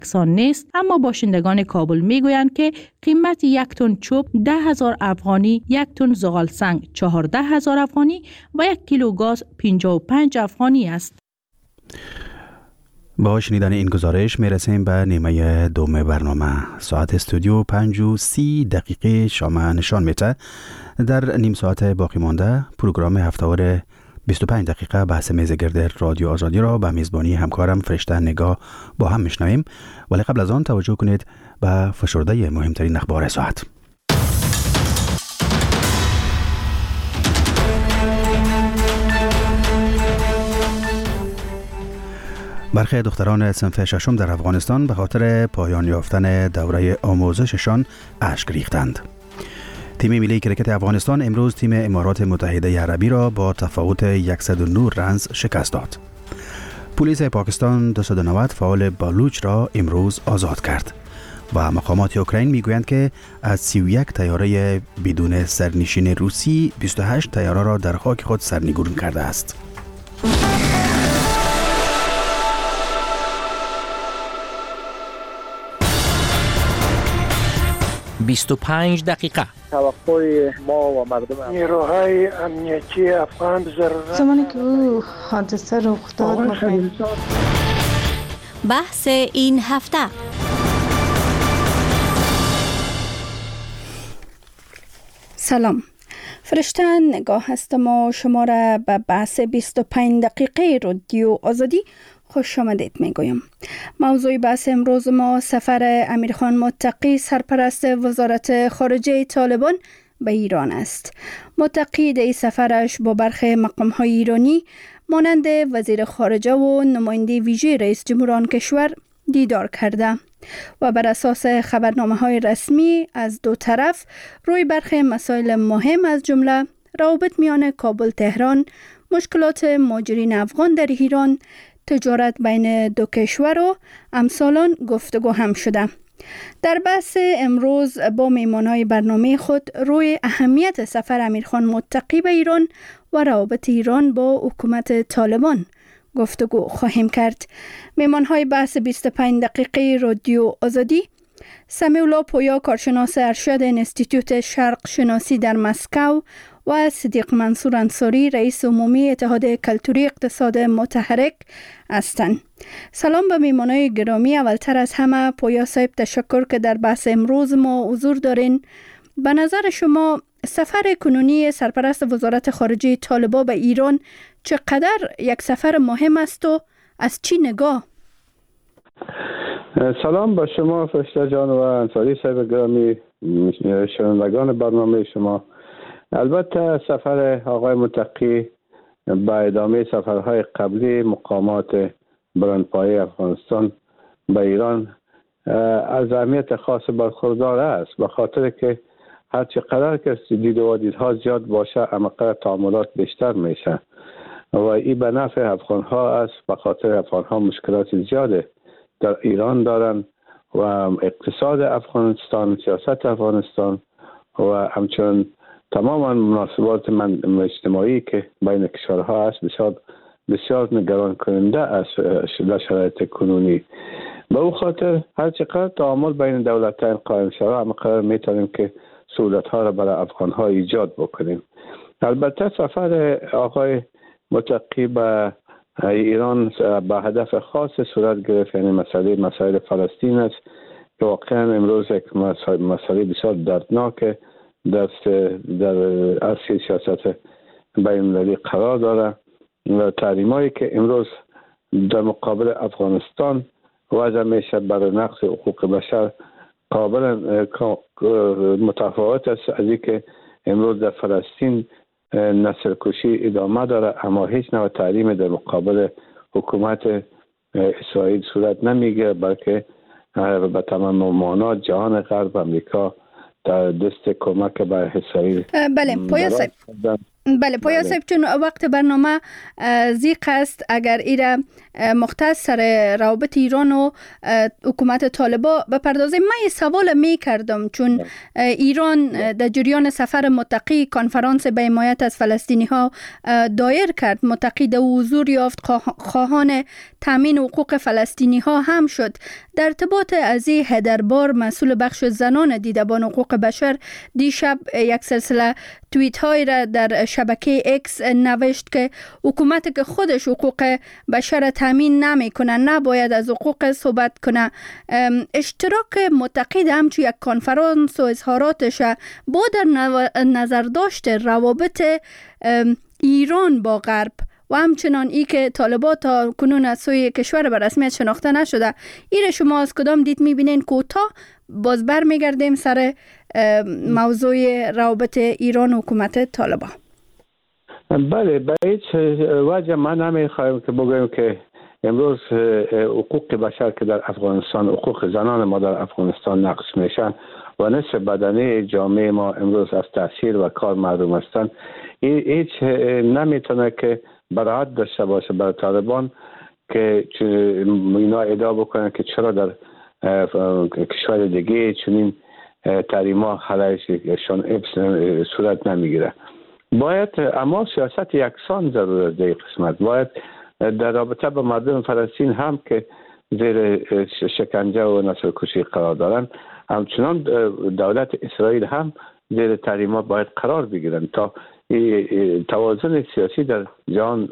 یکسان نیست، اما باشندگان کابل میگویند که قیمت یک تن چوب 10,000 افغانی، یک تن زغال سنگ 14,000 افغانی و یک کیلو گاز 55 افغانی است. با شنیدن این گزارش میرسیم به نیمه دوم برنامه. ساعت استودیو 5:30 شام نشان میده. در نیم ساعت باقی مانده پروگرام هفته‌وار 25 دقیقه بحث میز گرد رادیو آزادی را به میزبانی همکارم فرشته نگاه با هم میشنویم، ولی قبل از آن توجه کنید به فشرده مهمترین اخبار ساعت. برخی دختران صنف ششم در افغانستان به خاطر پایان یافتن دوره آموزششان اشک ریختند. تیم ملی کرکت افغانستان امروز تیم امارات متحده عربی را با تفاوت 109 رنز شکست داد. پلیس پاکستان 290 فعال بلوچ را امروز آزاد کرد و مقامات اوکراین میگویند که از 31 طیاره بدون سرنشین روسی 28 طیاره را در خاک خود سرنگون کرده است. 25 دقیقه توقع ما و مردم نیروهای امنیتی افغان ضرورت زمانی که او حادثه رخ داد بحث این هفته. سلام، فرشته نگاه هستم و شما را به بحث 25 دقیقه رادیو آزادی خوش آمدید میگویم. موضوع بحث امروز ما سفر امیرخان متقی سرپرست وزارت خارجه طالبان به ایران است. متقی در سفرش با برخی مقام‌های ایرانی مانند وزیر خارجه و نماینده ویژه رئیس جمهور آن کشور دیدار کرده و بر اساس خبرنامه‌های رسمی از دو طرف روی برخی مسائل مهم از جمله روابط میان کابل تهران، مشکلات مهاجرین افغان در ایران، تجارت بین دو کشور و امثالان گفتگو هم شده. در بحث امروز با میهمانان برنامه خود روی اهمیت سفر امیرخان متقی به ایران و روابط ایران با حکومت طالبان گفتگو خواهیم کرد. میهمان‌های بحث 25 دقیقه رادیو آزادی: سمیع الله پویا، کارشناس ارشد انستیتوت شرق شناسی در مسکو و صدیق منصور انصاری، رئیس عمومی اتحاد کلتوری اقتصاد متحرک هستند. سلام به میهمانان گرامی. اولتر از همه پویا صاحب تشکر که در بحث امروز ما حضور دارین. به نظر شما سفر کنونی سرپرست وزارت خارجه طالبان به ایران چقدر یک سفر مهم است و از چی نگاه؟ سلام به شما فرشته جان و انصاری صاحب گرامی، شنوندگان برنامه شما. البته سفر آقای متقی به ادامه سفرهای قبلی مقامات بلندپایه افغانستان به ایران از اهمیت خاص برخوردار است، به خاطر که هر چقدر که دید و دیدها زیاد باشه همقدر تعاملات بیشتر میشه و این به نفع افغان ها است، به خاطر افغان ها مشکلات زیاده در ایران دارن و اقتصاد افغانستان، سیاست افغانستان و همچنین تماما مناسبات اجتماعی که بین کشورها است بسیار نگران کننده است در شرایط کنونی. به او خاطر هر چقدر تعامل بین دولتین قائم شود همقدر میتونیم که سهولت ها را برای افغان ها ایجاد بکنیم. البته سفر آقای متقی به ایران به هدف خاص صورت گرفت، یعنی مسائل فلسطین است که واقعا امروز یک مسئله بسیار دردناک در اصل سیاست بین المللی قرار داره و تحریمایی که امروز در مقابل افغانستان وضع میشه برای نقض حقوق بشر قابل متفاوت است از اینکه امروز در فلسطین نسل کشی ادامه داره، اما هیچ نوع تحریم در مقابل حکومت اسرائیل صورت نمیگیره، بلکه به تمام معنا جهان غرب امریکا در دست کمک به اسرائیل. بله پویا صاحب، بله پویا صاحب، چون وقت برنامه زیق است، اگر ایره مختص سر روابط ایران و حکومت طالبان بپردازیم. من یه سوال می کردم چون ایران در جریان سفر متقی کنفرانس به حمایت از فلسطینی ها دایر کرد. متقی در حضور یافت، خواهان تامین حقوق فلسطینی ها هم شد. در ارتباط از این هدربار مسئول بخش زنان دیدبان حقوق بشر دیشب یک سلسله توییت های را در شبکه اکس نوشت که حکومت که خودش حقوق بشر تامین نمیکنه نباید از حقوق صحبت کنه. اشتراک متقی در همچون یک کنفرانس و اظهاراتش با در نظر داشته روابط ایران با غرب و همچنان ای که طالبان تا کنون از سوی کشور به رسمیت شناخته نشده، این شما از کدام دید میبینین؟ کوتاه باز بر میگردیم سر موضوع روابط ایران و حکومت طالبان. بله، به هیچ وجه من نمیخوایم که بگویم که امروز حقوق بشر که در افغانستان، حقوق زنان ما در افغانستان نقض میشن و نصف بدنه جامعه ما امروز از تاثیر و کار محروم هستند. هیچ نمیتونه که براعت داشته باشه برای طالبان که اینا ادعا بکنن که چرا در کشور دیگه چنین تحریما علیهشان صورت نمیگیره. باید اما سیاست یکسان ضرور است. در قسمت باید در رابطه با مردم فلسطین هم که زیر شکنجه و نسل کشی قرار دارن، همچنان دولت اسرائیل هم زیر تحریما باید قرار بگیرن تا توازن سیاسی در جهان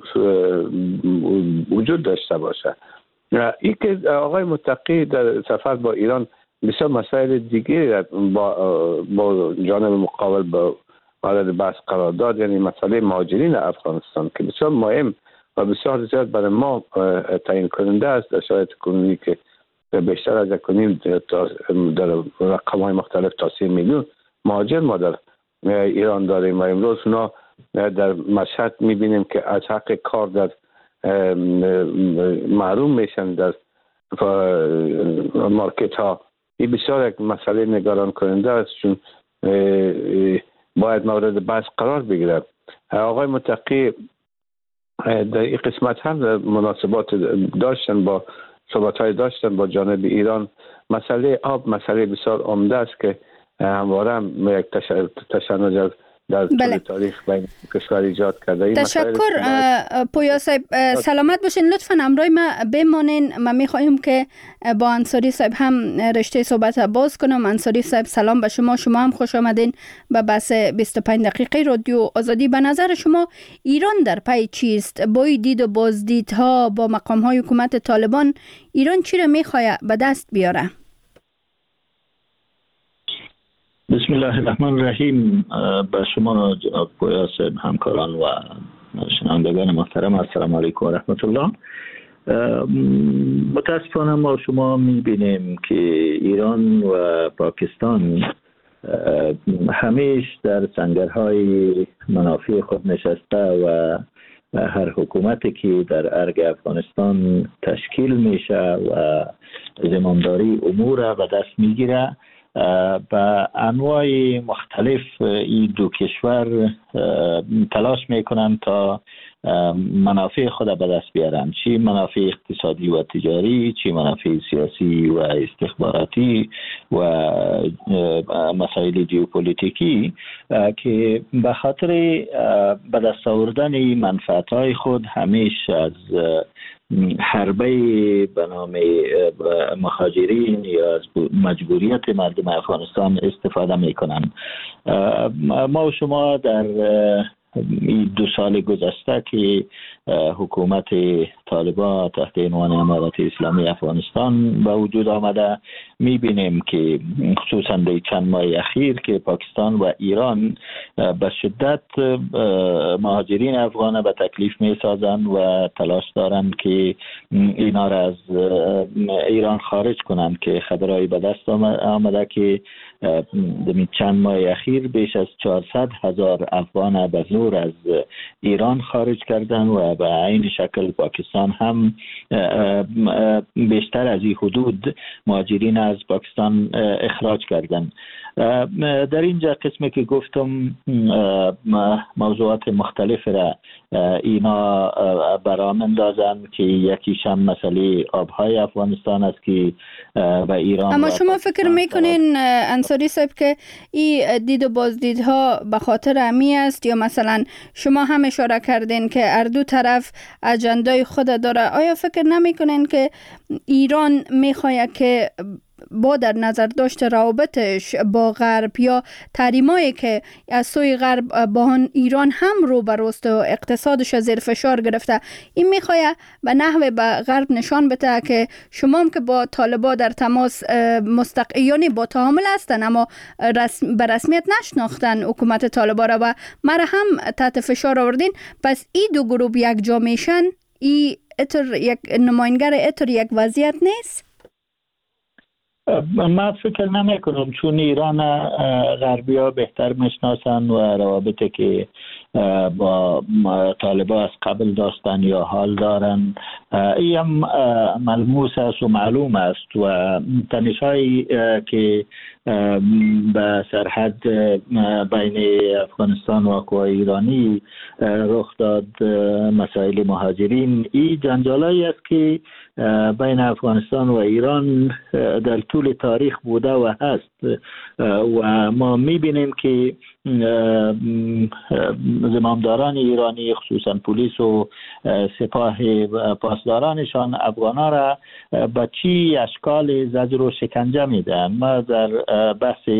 وجود داشته باشه. این که آقای متقی در سفر با ایران بسیار مسائل دیگه با جانب مقابل با مورد بحث قرار داد، یعنی مسئله مهاجرین افغانستان که بسیار مهم و بسیار زیاد برای ما تعیین کننده است. در شرایط کنونی که بیشتر از کنیم در رقم‌های مختلف تا 3 میلیون مهاجر ما در ایران داریم و امروز اونا در مشهد میبینیم که از حق کار در محروم میشن در مارکت ها. این بسیار یک مسئله نگران کننده است چون باید مورد بحث قرار بگیره. آقای متقی در این قسمت هم مناسبات داشتن، با صحبت‌های داشتن با جانب ایران. مسئله آب مسئله بسیار عمده است که همواره هم یک تشنج در طول تاریخ بین کشور ایجاد کرده. تشکر پویا صاحب، سلامت باشین. لطفاً همراه ما بمانین. من میخوایم که با انصاری صاحب هم رشته صحبت باز کنم. انصاری صاحب سلام به شما. شما هم خوش آمدین به بحث 25 دقیقه رادیو آزادی. به نظر شما ایران در پی چیست؟ با دید و بازدیدها با مقام‌های حکومت طالبان ایران چی را میخواد به دست بیاره؟ بسم الله الرحمن الرحیم. به شما جناب پویا صاحب، همکاران و شنوندگان محترم، السلام علیکم و رحمت الله. متاسفانه ما شما میبینیم که ایران و پاکستان همیش در سنگرهای منافع خود نشسته و هر حکومتی که در ارگ افغانستان تشکیل میشه و زمامداری امور را به دست میگیره، به انواع مختلف این دو کشور تلاش میکنن تا منافع خود به دست بیارن، چی منافع اقتصادی و تجاری، چی منافع سیاسی و استخباراتی و مسائل ژئوپلیتیکی، که به خاطر به دست آوردن منفعت‌های خود همیشه از حربه به نام مهاجرین یا از مجبوریت مردم افغانستان استفاده میکنن. ما و شما در این 2 سال گذشته که حکومت طالبان تحت عنوان امارت اسلامی افغانستان به وجود آمده میبینیم که خصوصا در چند ماه اخیر که پاکستان و ایران به شدت مهاجرین افغان به تکلیف میسازند و تلاش دارند که اینا را از ایران خارج کنند، که خبرهای به دست آمده که در چند ماه اخیر بیش از 400,000 افغان به زور از ایران خارج کردن و به این شکل پاکستان هم بیشتر از این حدود مهاجرین از پاکستان اخراج کردن. در اینجا قسمی که گفتم موضوعات مختلف را اینا برام اندازن که یکیش هم مسئله آبهای افغانستان است که به ایران. اما شما فکر میکنین انصاری صاحب که این دید و بازدیدها به خاطر امی است یا مثلا شما هم اشاره کردین که هر دو طرف اجندای خود داره؟ آیا فکر نمیکنین که ایران میخواهد که با در نظر داشت روابطش با غرب یا تحریمایی که از سوی غرب با ایران هم رو براست و اقتصادش زیر فشار گرفته، این میخواه به نحوه به غرب نشان بده که شما هم که با طالبا در تماس یعنی با تعامل هستن اما به رسمیت نشناختن حکومت طالبا را و مرا هم تحت فشار آوردین، پس این دو گروه یک جا میشن، این یک نماینگر اتر یک وضعیت نیست؟ من فکر نمی کنم، چون ایران غربی ها بهتر میشناسن و روابطی که با طالبا از قبل داشتن یا حال دارن این ملموس است و معلوم است و تنش‌هایی که به سرحد بین افغانستان و قوای ایرانی رخ داد، مسائل مهاجرین، این جنجالایی است که بین افغانستان و ایران در طول تاریخ بوده و هست و ما میبینیم که زمامداران ایرانی خصوصا پلیس و سپاه پاسدارانشان افغانا را به چی اشکال زجر و شکنجه میدن. ما در بحث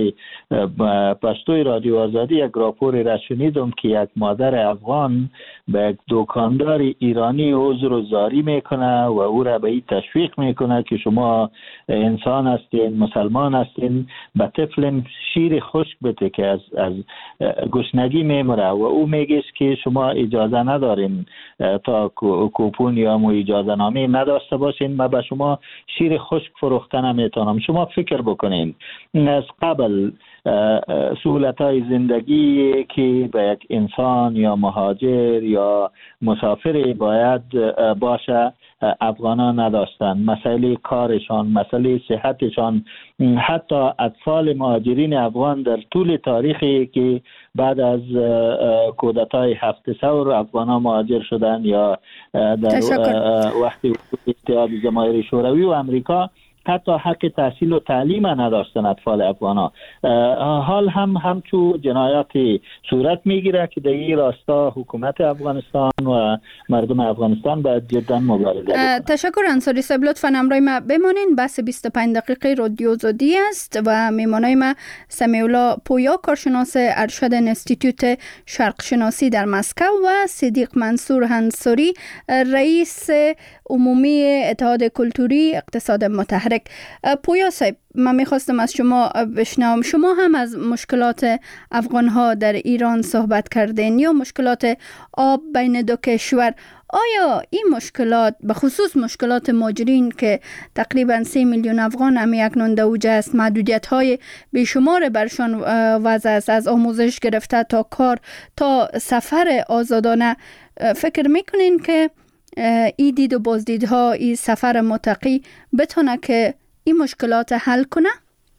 پشتوی رادیو آزادی یک راپوری را شنیدم که یک مادر افغان به یک دکاندار ایرانی عذر و زاری میکنه و او را به این تشویق میکنه که شما انسان هستین، مسلمان هستین، به طفل شیر خشک بده که از گشنگی میمره و او میگه که شما اجازه ندارین تا کوپون یا اجازه نامه نداشته باشین، ما به شما شیر خشک فروخته نمیتونم. شما فکر بکنین از قبل سهولت‌های زندگی که به یک انسان یا مهاجر یا مسافر باید باشه افغانان نداشتن، مسئله کارشان، مسئله صحتشان. حتی اطفال مهاجرین افغان در طول تاریخی که بعد از کودتای 7 ثور افغانان مهاجر شدن یا در وقتی اتحاد جماهیر شوروی و امریکا حتی حق تحصیل و تعلیم نداشتن اطفال افغانا. حال همچو جنایاتی صورت میگیره که در این راستا حکومت افغانستان و مردم افغانستان باید جدا مبارزه کنند. تشکر انصاری صاحب، لطفاً همراه ما بمانین. بحث 25 دقیقه رادیو آزادی است و میمانای ما سمیع الله پویا، کارشناس ارشد انستیتوت شرق شناسی در مسکو و صدیق منصور انصاری، رئیس عمومی اتحاد کلتوری اقتصاد متحرک. پویا صاحب، من میخواستم از شما بشنوم، شما هم از مشکلات افغانها در ایران صحبت کردین یا مشکلات آب بین دو کشور. آیا این مشکلات به خصوص مشکلات مهاجرین که تقریبا 3 میلیون افغان هم اکنون در اوج است، محدودیت های بیشمار برشان وضع است، از آموزش گرفته تا کار تا سفر آزادانه، فکر میکنین که این دید و بازدیدها، این سفر متقی بتونه که این مشکلات حل کنه؟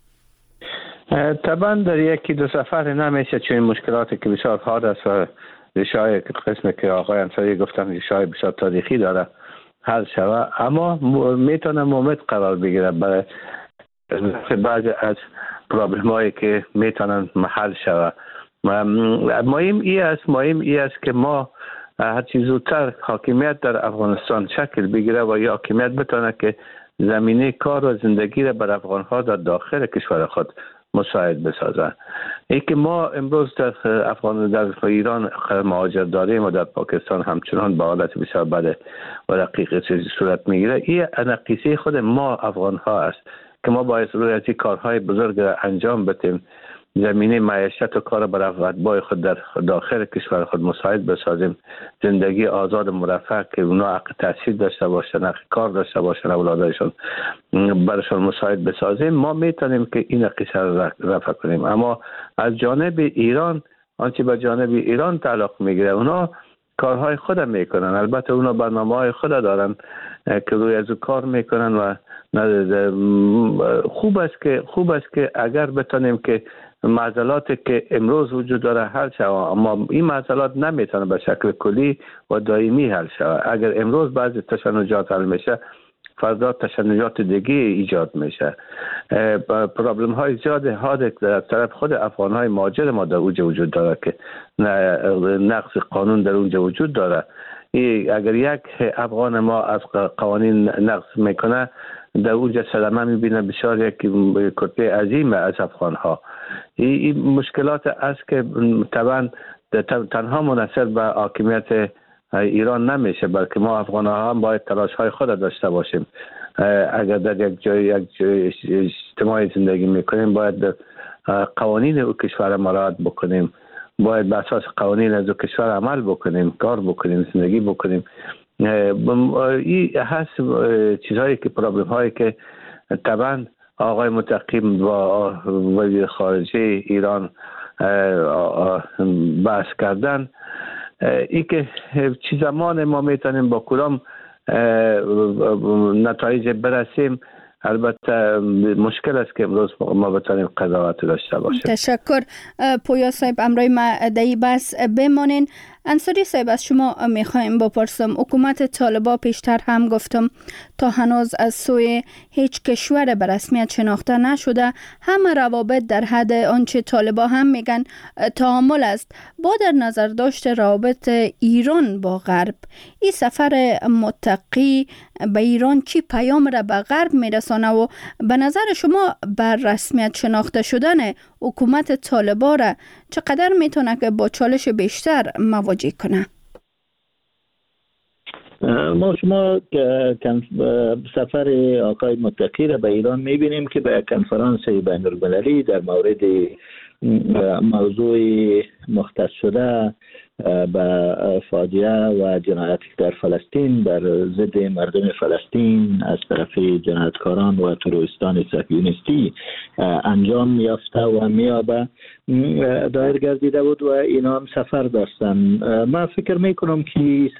طبعا در یکی دو سفر نمیشه، چون این مشکلاتی که بسیار حاد است و ریشه‌های قسمی که آقای انصاری گفتن ریشه‌های بسیار تاریخی داره حل شوه، اما میتونه مومد قرار بگیره برای بعضی از پرابلمایی که میتونن محل شوه. مهم ای است که ما هرچی زودتر حاکمیت در افغانستان شکل بگیره و یا حاکمیت بتونه که زمینه کار و زندگی را بر افغانها در داخل کشور خود مساعد بسازه. ای که ما امروز در ایران مهاجر داریم و در پاکستان همچنان به حالت بسیار بد و دقیق صورت میگیره، این نقیصه خود ما افغانها است که ما باید روی از این کارهای بزرگ را انجام بدیم، زمینه معیشت و کار بر اتباع خود در داخل کشور خود مساعد بسازیم، زندگی آزاد و مرفه که اونا حق تحصیل داشته باشن، حق کار داشته باشن، اولادایشون برشون مساعد بسازیم. ما میتونیم که این قصه را رفع کنیم. اما از جانب ایران، آنچه به جانب ایران تعلق میگیره، اونا کارهای خود میکنن. البته اونا برنامه های خود دارن که روی از کار میکنن و خوب است که اگر بتونیم که معضلاتی که امروز وجود داره حل شود، اما این معضلات نمیتونه به شکل کلی و دائمی حل شود. اگر امروز بعضی تشنجات حل میشه، فردا تشنجات دیگه ایجاد میشه. پرابلم های زیاد در طرف خود افغان های مهاجر ما در اونجا وجود داره که نقض قانون در اونجا وجود داره. اگر یک افغان ما از قوانین نقض میکنه، در اونجا صدمه میبینه بسیار یک کتله عظیم از افغان ها. این مشکلات است که طبعا تنها منحصر به حاکمیت ایران نمیشه، بلکه ما افغان ها هم باید تلاش های خود داشته باشیم. اگر در یک جای اجتماعی زندگی میکنیم، باید قوانین او کشور مراعات بکنیم، باید به اساس قوانین از او کشور عمل بکنیم، کار بکنیم، زندگی بکنیم. این هست چیزهایی که پرابلم هایی که طبعا آقای متقی با وزیر خارجه ایران بحث کردن. ای که چی زمان ما میتونیم با کدام نتایج برسیم، البته مشکل است که امروز ما بتونیم قضاوت داشته باشیم. تشکر. پویا صاحب، امروی ما دایی بس بمانین. انصاری صاحب، از شما میخوایم بپرسم، حکومت طالبان پیشتر هم گفتم تا هنوز از سوی هیچ کشور به رسمیت شناخته نشده، همه روابط در حد آنچه طالبان هم میگن تعامل است. با در نظر داشته روابط ایران با غرب، این سفر متقی به ایران چی پیام را به غرب میرسانه و به نظر شما بر رسمیت شناخته شدن حکومت طالبان را چقدر میتونه که با چالش بیشتر مواجه کنه؟ ما شما سفر آقای متقی را به ایران میبینیم که به کنفرانس بین المللی در مورد موضوع مختص شده به فاجعه و جنایتی در فلسطین بر ضد مردم فلسطین از طرف جنایتکاران و تروریستان صهیونیستی انجام یافته و میابه دایر گردیده بود و اینا هم سفر داشتن. من فکر میکنم که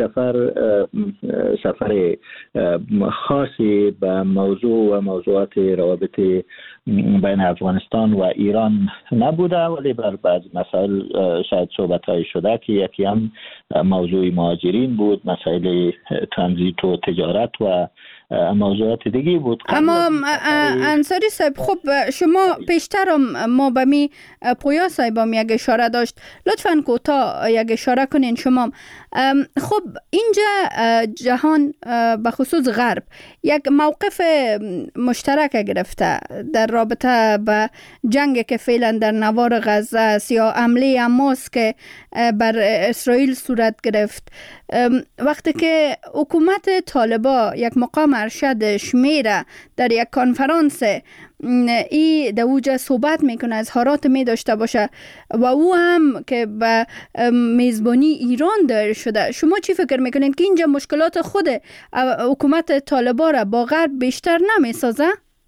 سفر خاصی به موضوع و موضوعات روابط بین افغانستان و ایران نبوده، ولی بر بعض مسائل شاید صحبت های شده که یکی هم موضوع مهاجرین بود، مسائل ترانزیت و تجارت و موضوعات دیگه بود. اما انصاری صاحب، خب شما پیشترم ما به می پویا صاحبم یک اشاره داشت، لطفاً کوتاه یک اشاره کنین شما. خب اینجا جهان به خصوص غرب یک موقف مشترک گرفته در رابطه به جنگ که فعلا در نوار غزه است یا حمله حماس که بر اسرائیل صورت گرفت. وقتی که حکومت طالبان یک مقام ارشد شمیره در یک کنفرانس ای در اوجه صحبت میکنه، اظهارات می داشته باشه و او هم که به میزبانی ایران دایر شده، شما چی فکر میکنین که اینجا مشکلات خود حکومت طالبان را با غرب بیشتر نمیسازه؟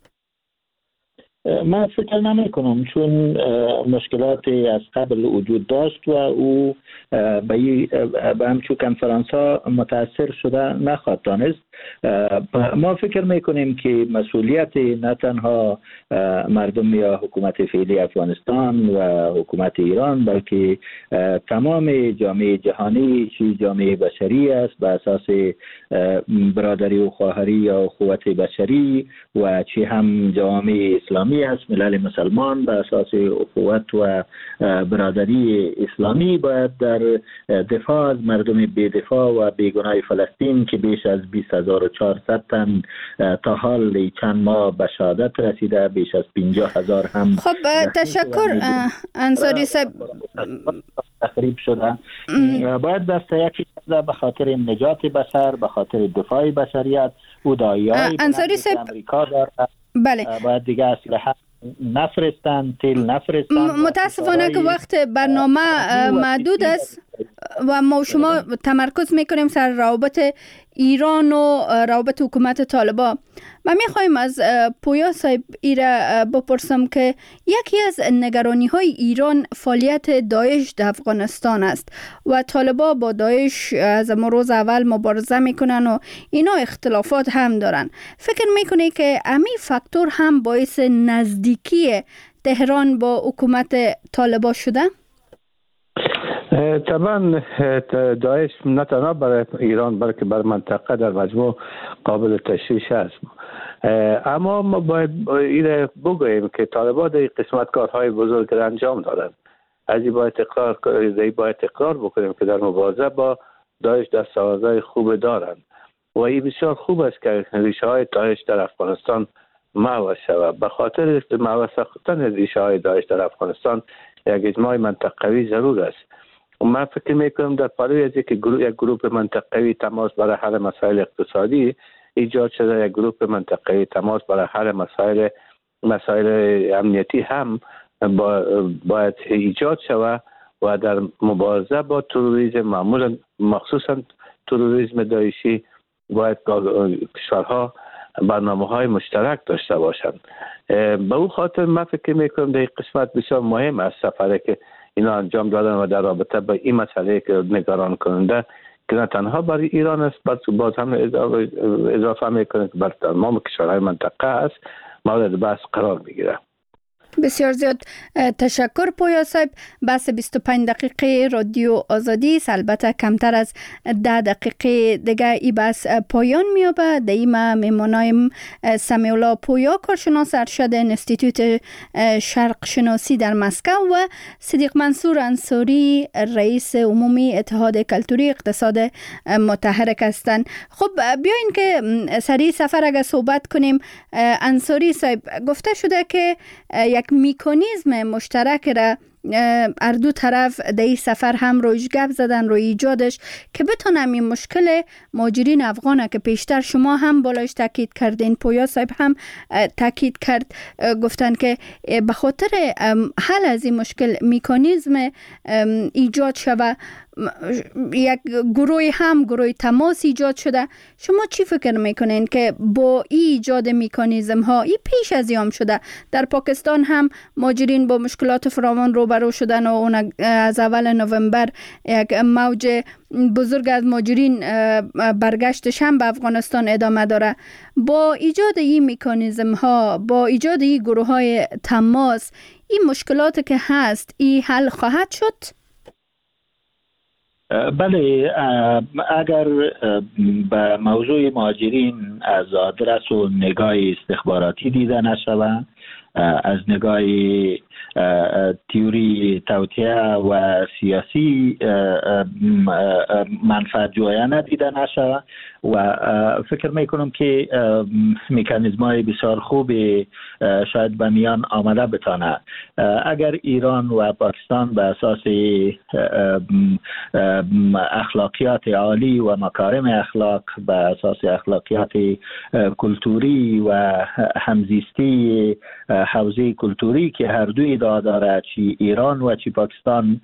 من فکر نمی کنم، چون مشکلاتی از قبل وجود داشت و او به همچون کنفرانس ها متاثر شده نخواهد دانست. ما فکر میکنیم که مسئولیت نه تنها مردم یا حکومت فعلی افغانستان و حکومت ایران، بلکه تمام جامعه جهانی چی جامعه بشری است به اساس برادری و خواهری یا اخوت بشری و چی هم جامعه اسلامی است، ملل مسلمان به اساس اخوت و برادری اسلامی باید در دفاع از مردم بی‌دفاع و بیگناه فلسطین که بیش از 20400 تن تا حال چند ماه به شهادت رسیده، بیش از 50,000 هم خب تشکر انصاری صاحب تخریب شده. باید دست یکی به خاطر نجات بشر، به خاطر دفاع بشریت او دایای انصاری صاحب امریکا داره. بله، باید دیگه اسلحه نفرستن، تیل نفرستن. متاسفانه که وقت برنامه محدود است. و ما شما تمرکز میکنیم سر روابط ایران و روابط حکومت طالبان. من میخوایم از پویا صاحب ایره بپرسم که یکی از نگرانی های ایران فعالیت داعش در افغانستان است و طالبان با داعش از روز اول مبارزه میکنن و اینا اختلافات هم دارن. فکر میکنی که همین فاکتور هم باعث نزدیکی تهران با حکومت طالبان شده؟ طبعا داعش نه تنها برای ایران بلکه برای منطقه در مجموع قابل تشویش است. اما ما باید این بگوییم که طالبان در قسمت کارهای بزرگ را انجام دادند. از این باید اقرار بکنیم که در مبارزه با داعش دستاوردهای خوب دارند و این بسیار خوب است که ریشه های داعش در افغانستان محو شود. به خاطر محو ساختن ریشه های داعش در افغانستان یک اجماع منطقوی ضرور است. و من فکر میکنم در پالوی از یک گروه منطقوی تماس برای حل مسائل اقتصادی ایجاد شده، یک گروه منطقوی تماس برای حل مسائل امنیتی هم باید ایجاد شود و در مبارزه با تروریسم، معمولا مخصوصا تروریسم داعشی، باید کشورها برنامه‌های مشترک داشته باشند. به اون خاطر من فکر میکنم در قسمت بسیار مهم است سفری که اینا انجام دادن و در رابطه با این مسئله که نگران کننده که نه تنها برای ایران است بلکه باز هم اضافه میکنه که برای تمام کشورهای منطقه است مورد بحث قرار میگیره. بسیار زیاد تشکر پویا صاحب. بحث 25 دقیقه رادیو آزادی است. البته کمتر از 10 دقیقه دیگه این بحث پایان میابه. دیما میمونایم سمیع الله پویا، کارشناس ارشد انستیتوت شرق شناسی در مسکو و صدیق منصور انصاری رئیس عمومی اتحاد کلتوری اقتصاد متحرک هستند. خب بیاین که سری سفر اگه صحبت کنیم. انصاری صاحب، گفته شده که یک میکانیزم مشترک را هر دو طرف در این سفر هم رویش گپ زدن روی ایجادش که بتونم این مشکل مهاجرین افغانه که پیشتر شما هم بالایش تاکید کردین، پویا صاحب هم تاکید کرد، گفتن که به خاطر حل از این مشکل میکانیزم ایجاد شود، یک گروه تماس ایجاد شده. شما چی فکر میکنین که با ایجاد میکانیزم ها این پیش از یام شده؟ در پاکستان هم مهاجرین با مشکلات فراوان روبرو شدن و اون از اول نوامبر یک موج بزرگ از مهاجرین برگشتش هم به افغانستان ادامه داره. با ایجاد این میکانیزم ها، با ایجاد این گروه های تماس، این مشکلات که هست این حل خواهد شد؟ بله، اگر به موضوع مهاجرین از آدرس و نگاه استخباراتی دیده نشود، از نگاه تئوری توطئه و سیاسی منفعت جویانه دیده نشود و فکر میکنم که مکانیزم‌های بسیار خوبی شاید به میان آمده بتانه. اگر ایران و پاکستان به اساس اخلاقیات عالی و مکارم اخلاق، به اساس اخلاقیات کلتوری و همزیستی حوزه کلتوری که هر دوی داره، چی ایران و چی پاکستان،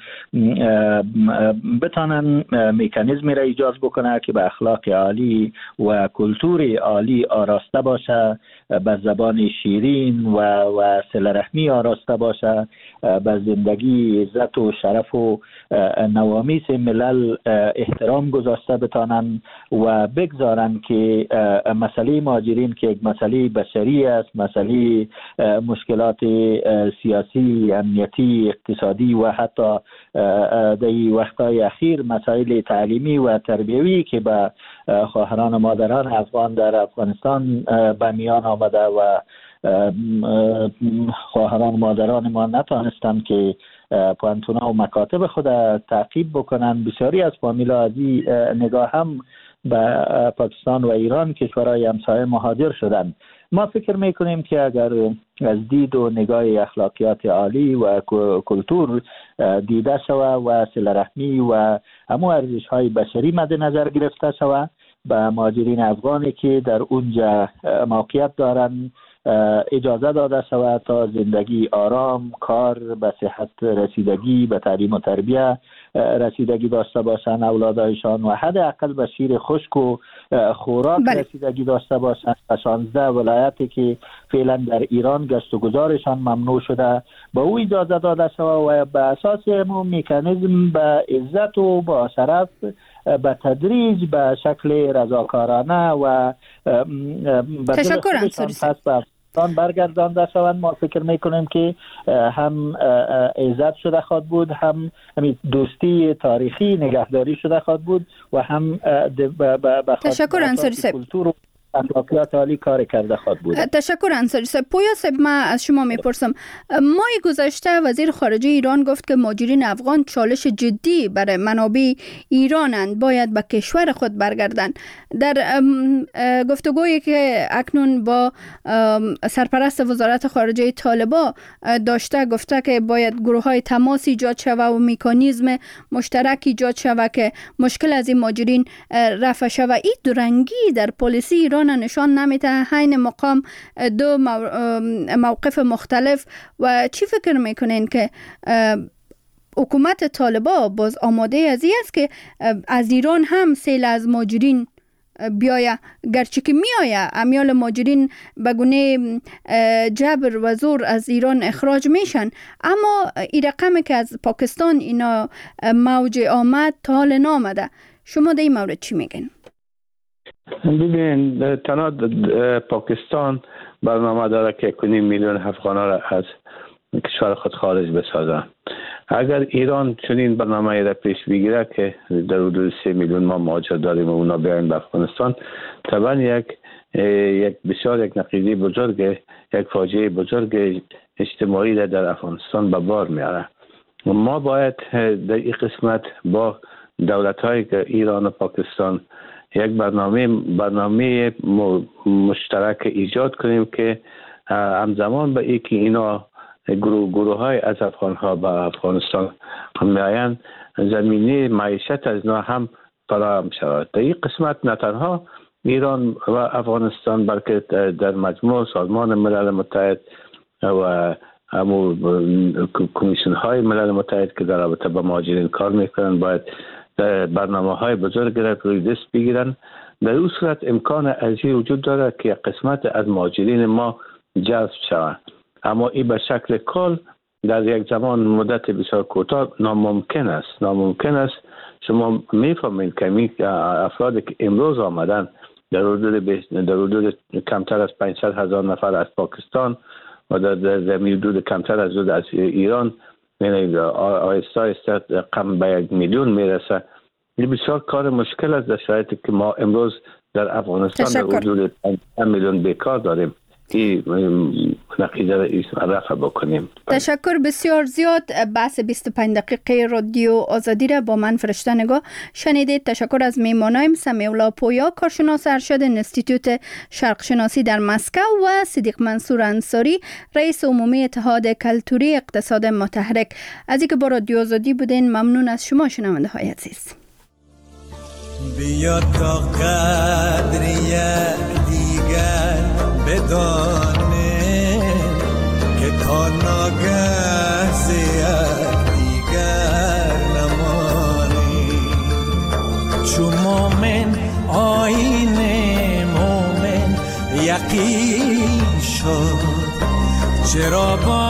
بتانن مکانیزمی را ایجاد بکنه که به اخلاق عالی و کلتور عالی آراسته باشه، به زبان شیرین و صله رحمی آراسته باشه، به زندگی، عزت و شرف و نوامیس ملل احترام گذاشته بتانن و بگذارن که مسئله مهاجرین که یک مسئله بشری است، مسئله مشکلات سیاسی، امنیتی، اقتصادی و حتی در وقتهای اخیر مسائل تعلیمی و تربیوی که به خواهران و مادران افغان در افغانستان به میان آمده و خواهران و مادران ما نتانستند که پوانتونا و مکاتب خود تعقیب بکنن. بسیاری از فامیلا از این نگاه هم به پاکستان و ایران کشورهای همسایه مهاجر شدند. ما فکر میکنیم که اگر از دید و نگاه اخلاقیات عالی و کلتور دیده شود و صله رحمی و همون ارزش های بشری مد نظر گرفته شود، به مهاجرین افغانی که در اونجا موقعیت دارن اجازه داده شود تا زندگی آرام، کار، به صحت رسیدگی، به تعلیم و تربیه رسیدگی داشته باشند اولادایشان و حداقل به شیر خشک و خوراک رسیدگی داشته باشند. 16 ولایتی که فعلا در ایران گشت و گذارشان ممنوع شده به او اجازه داده شود و به اساس مکانیزم به عزت و با شرف به تدریج به شکل رضاکارانه و تشکر انصاری صاحب برگردانده شوند. ما فکر میکنیم که هم عزت شده خواهد بود، هم دوستی تاریخی نگهداری شده خواهد بود و هم تشکر انصاری صاحب کلتور اخلاقیات عالی کار کرده خواهد بود. تشکر انصاری صاحب. پویا صاحب، من از شما میپرسم، ماه گذشته وزیر خارجه ایران گفت که مهاجرین افغان چالش جدی برای منابع ایرانند، باید به کشور خود برگردند. در گفتگویی که اکنون با سرپرست وزارت خارجه طالبان داشته، گفته که باید گروه‌های تماس ایجاد شود و مکانیزم مشترک ایجاد شود که مشکل از این مهاجرین رفع شود. این دورنگی در پالیسی ایران نشان نمیده، حین مقام دو موقف مختلف. و چی فکر میکنین که حکومت طالبان باز آماده از این است که از ایران هم سیل از مهاجرین بیایه، گرچه که میایه امیال مهاجرین به گونه جبر و زور از ایران اخراج میشن، اما این رقمی که از پاکستان اینا موج آمد تا حال نامده. شما در این مورد چی میگین؟ ببین، تنها پاکستان برنامه داره که 1.5 میلیون افغان را از کشور خود خارج بسازن. اگر ایران چنین برنامه را پیش بگیره که در حدود 3 میلیون ما مهاجر داریم و اونا بیاین به افغانستان، طبعا یک بسیار یک نقیضه بزرگ، یک فاجعه بزرگ اجتماعی در افغانستان به بار میاره. ما باید در این قسمت با دولت‌های ایران و پاکستان یک برنامه مشترک ایجاد کنیم که همزمان به اینکه اینا گروه های از افغان ها به افغانستان میآیند، زمینه معیشت از اینا هم فراهم شود. در این قسمت نه تنها ایران و افغانستان بلکه در مجموع سازمان ملل متحد و همون کمیسیون های ملل متحد که در رابطه با مهاجرین کار میکنن باید برنامه های بزرگ را روی دست بگیرن. در این صورت امکان ازی وجود داره که قسمت از مهاجرین ما جذب شود، اما این به شکل کل در یک زمان مدت بسیار کوتاه ناممکن است. شما میفهمید که افرادی که امروز آمدن در حدود کمتر از 500,000 نفر از پاکستان و در حدود کمتر از ایران، یعنی آیسته رقم به 1 میلیون میرسه. این بسیار کار مشکل است در شرایطی که ما امروز در افغانستان در حدود 5 میلیون بیکار داریم. این نقیضه را رفع بکنیم. تشکر بسیار زیاد. بحث 25 دقیقه رادیو آزادی را با من فرشته نگاه شنیدید. تشکر از میمانایم سمیولا پویا، کارشناس ارشد انستیتوت شرق شناسی در مسکو و صدیق منصور انصاری، رئیس عمومی اتحاد کلتوری اقتصاد متحرک. از اینکه با رادیو آزادی بودین ممنون از شما شنونده های عزیز. بیا تا قدریه دیگر بدانه که تا ناگه زیاد دیگر نمانی. چو مومن آیین مومن یقین شد، چرا با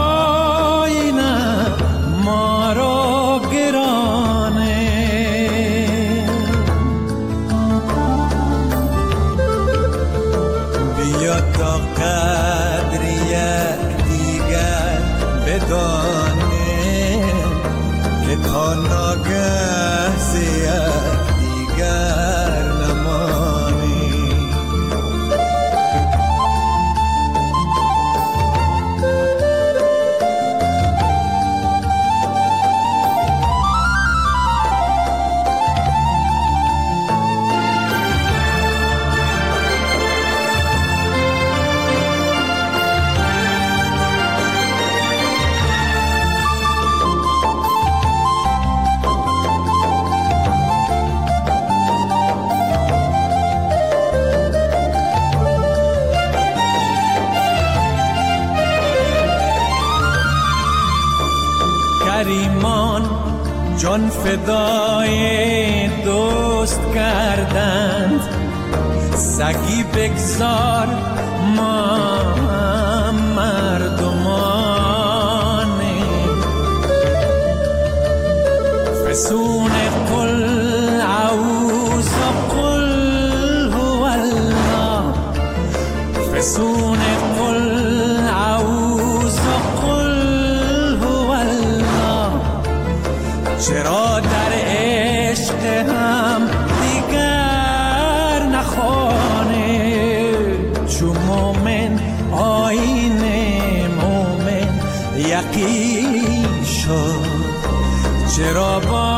آینه ما را گرانه. بیا تا قدریه دیگر بدانه که تا ناگه زیاد دیگر نمانی. جان فدای دوست کردند، سگی بگذار ما مردمانیم. فسون قل اعوذ قل هو الله، فسون قل اعوذ قل هو الله. چرا در عشق هم دیگر نخوانه، چو مومن آیین مومن یقین شد. چرا با